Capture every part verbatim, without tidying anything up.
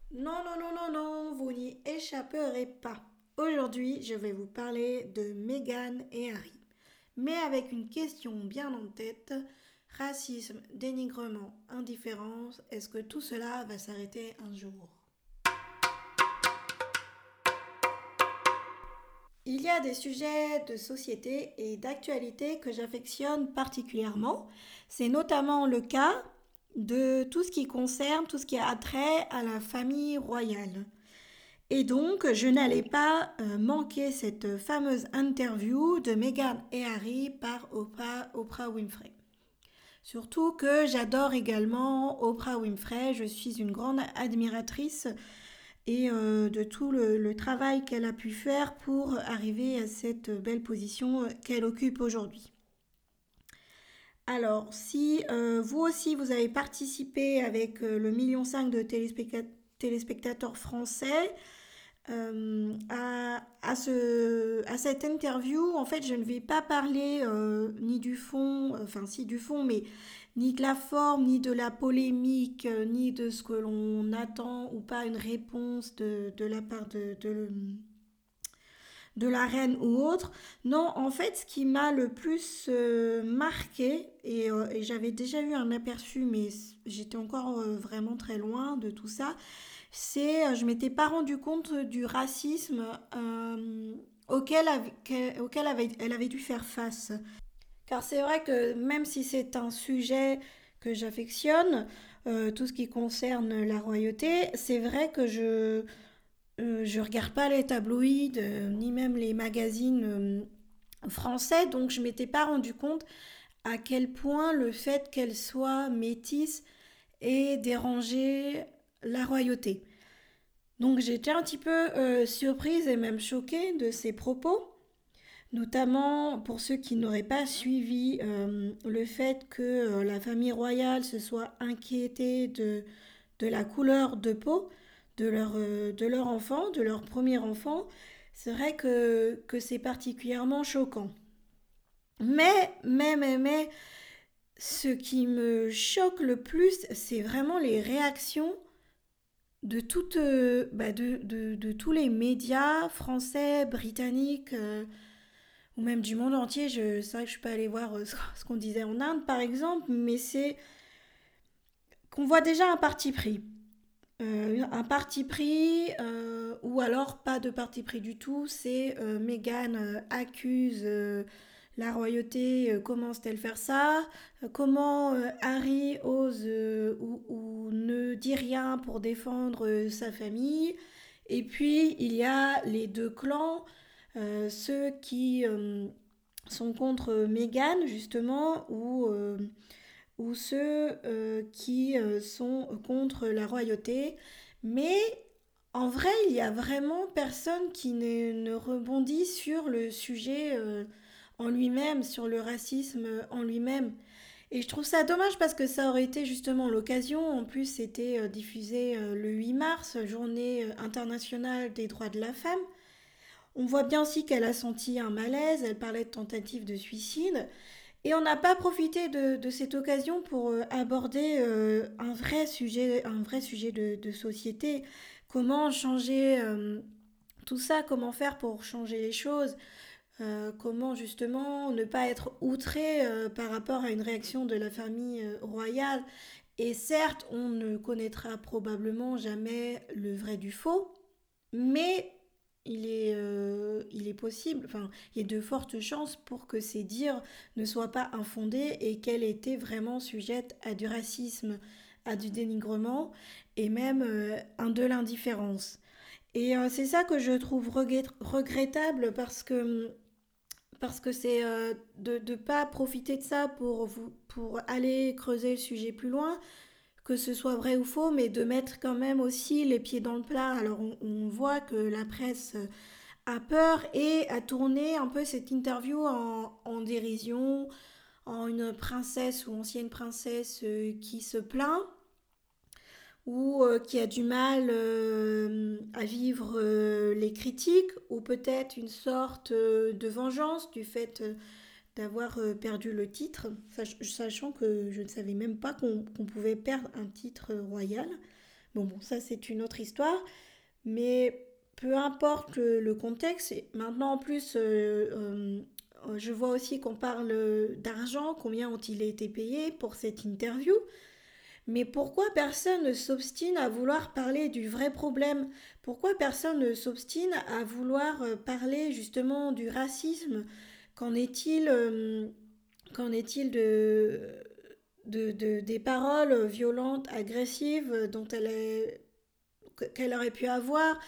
Non, non, non, non, non, vous n'y échapperez pas. Aujourd'hui, je vais vous parler de Meghan et Harry. Mais avec une question bien en tête, racisme, dénigrement, indifférence, est-ce que tout cela va s'arrêter un jour? Il y a des sujets de société et d'actualité que j'affectionne particulièrement. C'est notamment le cas de tout ce qui concerne, tout ce qui a trait à la famille royale. Et donc, je n'allais pas euh, manquer cette fameuse interview de Meghan et Harry par Oprah, Oprah Winfrey. Surtout que j'adore également Oprah Winfrey, je suis une grande admiratrice et euh, de tout le, le travail qu'elle a pu faire pour arriver à cette belle position qu'elle occupe aujourd'hui. Alors, si euh, vous aussi vous avez participé avec euh, le million cinq de téléspectat- téléspectateurs français, euh, à, à, ce, à cette interview, en fait, je ne vais pas parler euh, ni du fond, enfin si du fond, mais ni de la forme, ni de la polémique, euh, ni de ce que l'on attend ou pas une réponse de, de la part de, de, de la reine ou autre. Non, en fait, ce qui m'a le plus euh, marqué, et, euh, et j'avais déjà eu un aperçu, mais j'étais encore euh, vraiment très loin de tout ça, c'est, euh, je m'étais pas rendu compte du racisme euh, auquel, avait, auquel avait, elle avait dû faire face. Car c'est vrai que même si c'est un sujet que j'affectionne, euh, tout ce qui concerne la royauté, c'est vrai que je euh, je regarde pas les tabloïds, euh, ni même les magazines euh, français, donc je m'étais pas rendu compte à quel point le fait qu'elle soit métisse ait dérangé la royauté. Donc j'étais un petit peu euh, surprise et même choquée de ses propos, notamment pour ceux qui n'auraient pas suivi euh, le fait que euh, la famille royale se soit inquiétée de, de la couleur de peau de leur, euh, de leur enfant, de leur premier enfant. C'est vrai que, que c'est particulièrement choquant. Mais, mais, mais, mais, ce qui me choque le plus, c'est vraiment les réactions de, toutes, euh, bah de, de, de tous les médias français, britanniques, euh, ou même du monde entier. Je, c'est vrai que je suis pas allée voir euh, ce, ce qu'on disait en Inde, par exemple, mais c'est qu'on voit déjà un parti pris. Euh, un parti pris, euh, ou alors pas de parti pris du tout, c'est euh, Meghan euh, accuse euh, la royauté, euh, comment sait-elle faire ça? Euh, comment euh, Harry ose euh, ou, ou ne dit rien pour défendre euh, sa famille? Et puis il y a les deux clans, euh, ceux qui euh, sont contre Meghan justement, ou, euh, ou ceux euh, qui euh, sont contre la royauté. Mais en vrai, il y a vraiment personne qui ne, ne rebondit sur le sujet euh, en lui-même, sur le racisme en lui-même. Et je trouve ça dommage parce que ça aurait été justement l'occasion. En plus, c'était euh, diffusé euh, le huit mars, journée euh, internationale des droits de la femme. On voit bien aussi qu'elle a senti un malaise, elle parlait de tentative de suicide. Et on n'a pas profité de, de cette occasion pour euh, aborder euh, un vrai sujet, un vrai sujet de, de société. Comment changer euh, tout ça, comment faire pour changer les choses, euh, comment justement ne pas être outré euh, par rapport à une réaction de la famille euh, royale. Et certes, on ne connaîtra probablement jamais le vrai du faux, mais il est, euh, il est possible, enfin, il y a de fortes chances pour que ces dires ne soient pas infondés et qu'elle était vraiment sujette à du racisme, à du dénigrement et même euh, un de l'indifférence. Et euh, c'est ça que je trouve regrettable parce que parce que c'est euh, de ne pas profiter de ça pour, vous, pour aller creuser le sujet plus loin, que ce soit vrai ou faux, mais de mettre quand même aussi les pieds dans le plat. Alors on, on voit que la presse a peur et a tourné un peu cette interview en, en dérision, en une princesse ou ancienne princesse euh, qui se plaint ou euh, qui a du mal euh, à vivre euh, les critiques, ou peut-être une sorte euh, de vengeance du fait euh, d'avoir euh, perdu le titre, sachant que je ne savais même pas qu'on qu'on pouvait perdre un titre royal. Bon, bon, ça c'est une autre histoire, mais peu importe le, le contexte, et maintenant en plus, euh, euh, je vois aussi qu'on parle d'argent, combien ont-ils été payés pour cette interview. Mais pourquoi personne ne s'obstine à vouloir parler du vrai problème? Pourquoi personne ne s'obstine à vouloir euh, parler justement du racisme? Qu'en est-il euh, qu'en est-il de, de, de- des paroles violentes, agressives dont elle est, qu'elle aurait pu avoir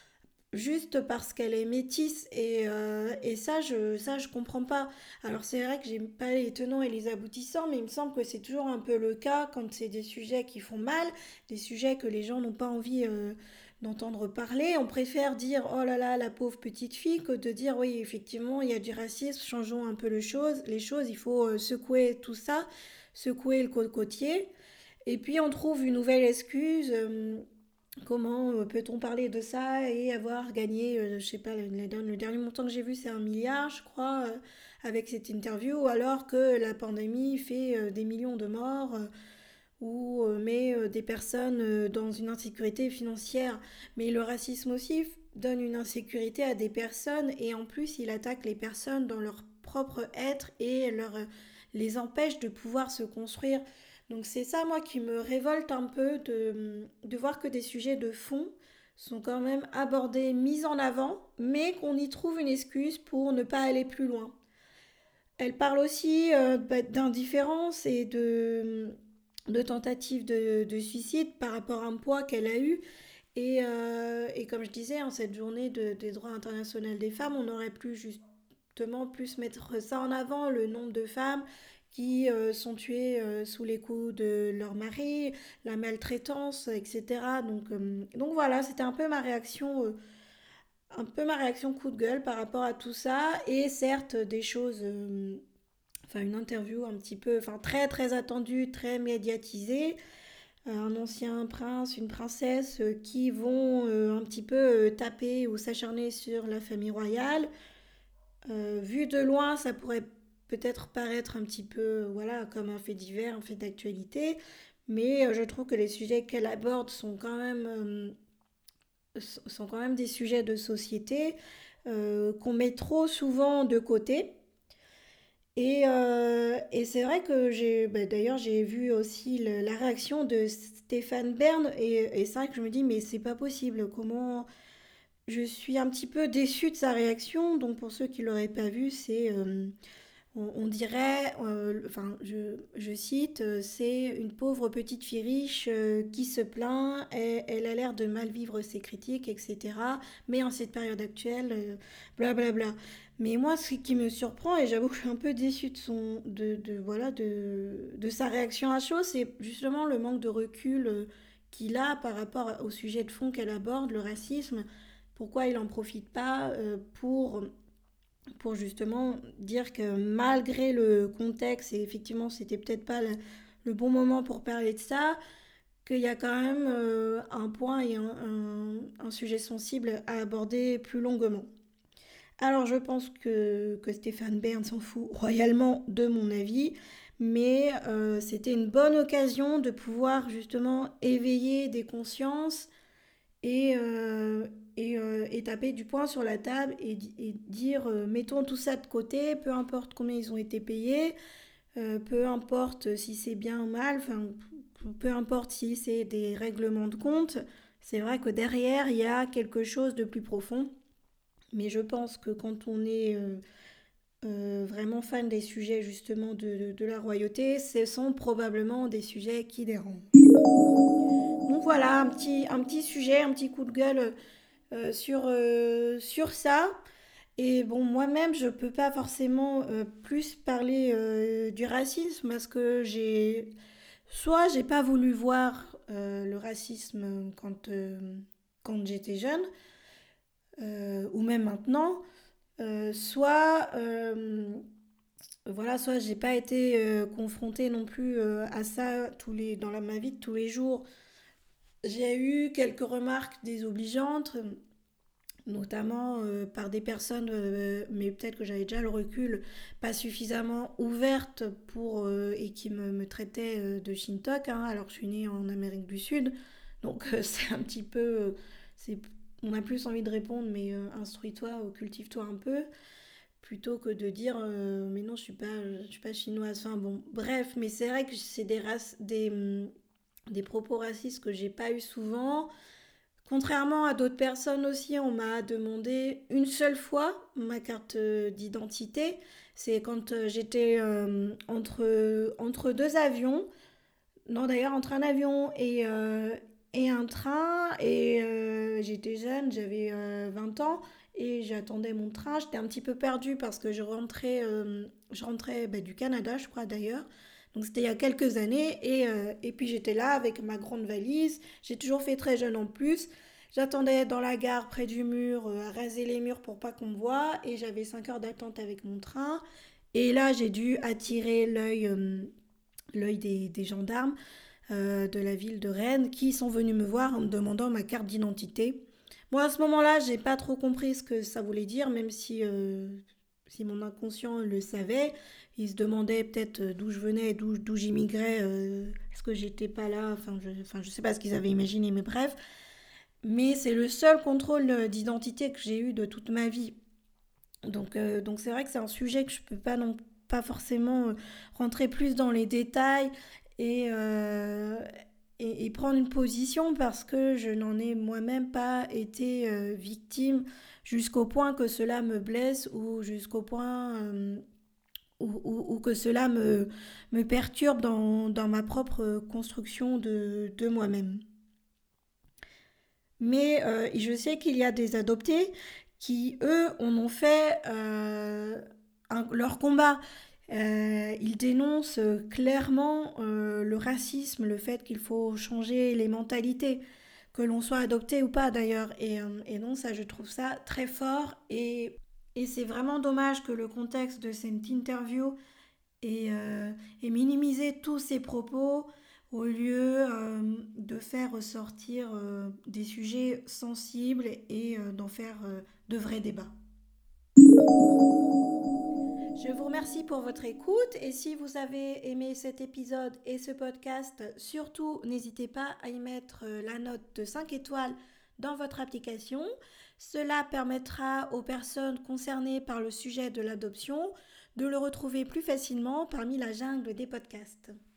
juste parce qu'elle est métisse et, euh, et ça je ça je comprends pas. Alors c'est vrai que j'ai pas les tenants et les aboutissants, mais il me semble que c'est toujours un peu le cas quand c'est des sujets qui font mal, des sujets que les gens n'ont pas envie euh, d'entendre parler. On préfère dire oh là là la pauvre petite fille que de dire oui effectivement il y a du racisme, changeons un peu les choses, les choses, il faut euh, secouer tout ça, secouer le cocotier. Et puis on trouve une nouvelle excuse. euh, Comment euh, peut-on parler de ça et avoir gagné, euh, je sais pas, le, le- le dernier montant que j'ai vu c'est un milliard, je crois, euh, avec cette interview, alors que la pandémie fait euh, des millions de morts euh, ou euh, met euh, des personnes euh, dans une insécurité financière. Mais le racisme aussi donne une insécurité à des personnes et en plus il attaque les personnes dans leur propre être et leur, euh, les empêche de pouvoir se construire. Donc c'est ça moi qui me révolte un peu de, de voir que des sujets de fond sont quand même abordés, mis en avant, mais qu'on y trouve une excuse pour ne pas aller plus loin. Elle parle aussi euh, bah, d'indifférence et de, de tentatives de, de suicide par rapport à un poids qu'elle a eu. Et, euh, et comme je disais, en cette journée de- des droits internationaux des femmes, on aurait pu justement plus mettre ça en avant, le nombre de femmes qui euh, sont tuées euh, sous les coups de leur mari, la maltraitance, et cetera. Donc, euh, donc voilà, c'était un peu ma réaction, euh, un peu ma réaction coup de gueule par rapport à tout ça. Et certes, des choses, euh, enfin une interview un petit peu, enfin très très attendue, très médiatisée, un ancien prince, une princesse euh, qui vont euh, un petit peu euh, taper ou s'acharner sur la famille royale. Euh, vu de loin, ça pourrait peut-être paraître un petit peu voilà, comme un fait divers, un fait d'actualité, mais euh, je trouve que les sujets qu'elle aborde sont quand même, euh, sont quand même des sujets de société euh, qu'on met trop souvent de côté. Et, euh, et c'est vrai que j'ai, bah, d'ailleurs, j'ai vu aussi le- la réaction de Stéphane Bern, et, et c'est vrai que je me dis, mais c'est pas possible, comment. Je suis un petit peu déçue de sa réaction, donc pour ceux qui l'auraient pas vu, c'est. euh, on, on dirait, euh, enfin, je, je cite, euh, c'est une pauvre petite fille riche euh, qui se plaint, et, elle a l'air de mal vivre ses critiques, et cetera. Mais en cette période actuelle, euh, blablabla. Mais moi, ce qui me surprend, et j'avoue que je suis un peu déçue de, son, de, de, voilà, de, de sa réaction à chaud, c'est justement le manque de recul euh, qu'il a par rapport au sujet de fond qu'elle aborde, le racisme. Pourquoi il n'en profite pas euh, pour pour justement dire que malgré le contexte, et effectivement c'était peut-être pas le, le bon moment pour parler de ça, qu'il y a quand même euh, un point et un, un, un, sujet sensible à aborder plus longuement. Alors je pense que, que Stéphane Bern s'en fout royalement de mon avis, mais euh, c'était une bonne occasion de pouvoir justement éveiller des consciences et, euh, et, euh, et taper du poing sur la table et, et dire euh, mettons tout ça de côté, peu importe combien ils ont été payés, euh, peu importe si c'est bien ou mal, enfin, peu importe si c'est des règlements de compte, c'est vrai que derrière il y a quelque chose de plus profond. Mais je pense que quand on est euh, euh, vraiment fan des sujets justement de, de, de la royauté, ce sont probablement des sujets qui dérangent. Donc voilà, un petit, un petit sujet, un petit coup de gueule euh, sur, euh, sur ça. Et bon, moi-même, je peux pas forcément euh, plus parler euh, du racisme parce que j'ai. Soit j'ai pas voulu voir euh, le racisme quand, euh, quand j'étais jeune, euh, ou même maintenant, euh, soit. Euh, voilà, soit j'ai pas été euh, confrontée non plus euh, à ça tous les, dans la, ma vie de tous les jours. J'ai eu quelques remarques désobligeantes, notamment euh, par des personnes, euh, mais peut-être que j'avais déjà le recul, pas suffisamment ouvertes pour, euh, et qui me, me traitaient euh, de Shintok, hein, alors que je suis née en Amérique du Sud. Donc euh, c'est un petit peu... euh, c'est, on a plus envie de répondre, mais euh, instruis-toi ou cultive-toi un peu, plutôt que de dire euh, mais non, je suis pas, je suis pas chinoise. Enfin bon, bref, mais c'est vrai que c'est des, races, des, hum, des propos racistes que j'ai pas eu souvent. Contrairement à d'autres personnes aussi, on m'a demandé une seule fois ma carte euh, d'identité. C'est quand euh, j'étais euh, entre, entre deux avions. Non, d'ailleurs, entre un avion et, euh, et un train. Et euh, j'étais jeune, j'avais euh, vingt ans. Et j'attendais mon train. J'étais un petit peu perdue parce que je rentrais, euh, je rentrais bah, du Canada, je crois d'ailleurs. Donc c'était il y a quelques années. Et, euh, et puis j'étais là avec ma grande valise. J'ai toujours fait très jeune en plus. J'attendais dans la gare près du mur, euh, à raser les murs pour pas qu'on me voie. Et j'avais cinq heures d'attente avec mon train. Et là, j'ai dû attirer l'œil euh, l'œil des, des gendarmes euh, de la ville de Rennes qui sont venus me voir en me demandant ma carte d'identité. Moi, à ce moment-là, j'ai pas trop compris ce que ça voulait dire, même si, euh, si mon inconscient le savait. Il se demandait peut-être euh, d'où je venais, d'où, d'où j'immigrais, euh, est-ce que j'étais pas là, enfin je, enfin je sais pas ce qu'ils avaient imaginé, mais bref. Mais c'est le seul contrôle euh, d'identité que j'ai eu de toute ma vie. Donc, euh, donc c'est vrai que c'est un sujet que je peux pas non pas forcément euh, rentrer plus dans les détails et, euh, et, et prendre une position parce que je n'en ai moi-même pas été euh, victime jusqu'au point que cela me blesse ou jusqu'au point euh, ou, ou- ou que cela me, me perturbe dans, dans ma propre construction de, de moi-même. Mais euh, je sais qu'il y a des adoptés qui, eux, en ont fait euh, un- leur combat. Euh, ils dénoncent euh, clairement euh, le racisme, le fait qu'il faut changer les mentalités, que l'on soit adopté ou pas d'ailleurs. Et, euh, et non, ça, je trouve ça très fort. Et, et c'est vraiment dommage que le contexte de cette interview et, euh, et minimiser tous ces propos au lieu euh, de faire ressortir euh, des sujets sensibles et euh, d'en faire euh, de vrais débats. Je vous remercie pour votre écoute et si vous avez aimé cet épisode et ce podcast, surtout n'hésitez pas à y mettre euh, la note de cinq étoiles dans votre application. Cela permettra aux personnes concernées par le sujet de l'adoption de le retrouver plus facilement parmi la jungle des podcasts.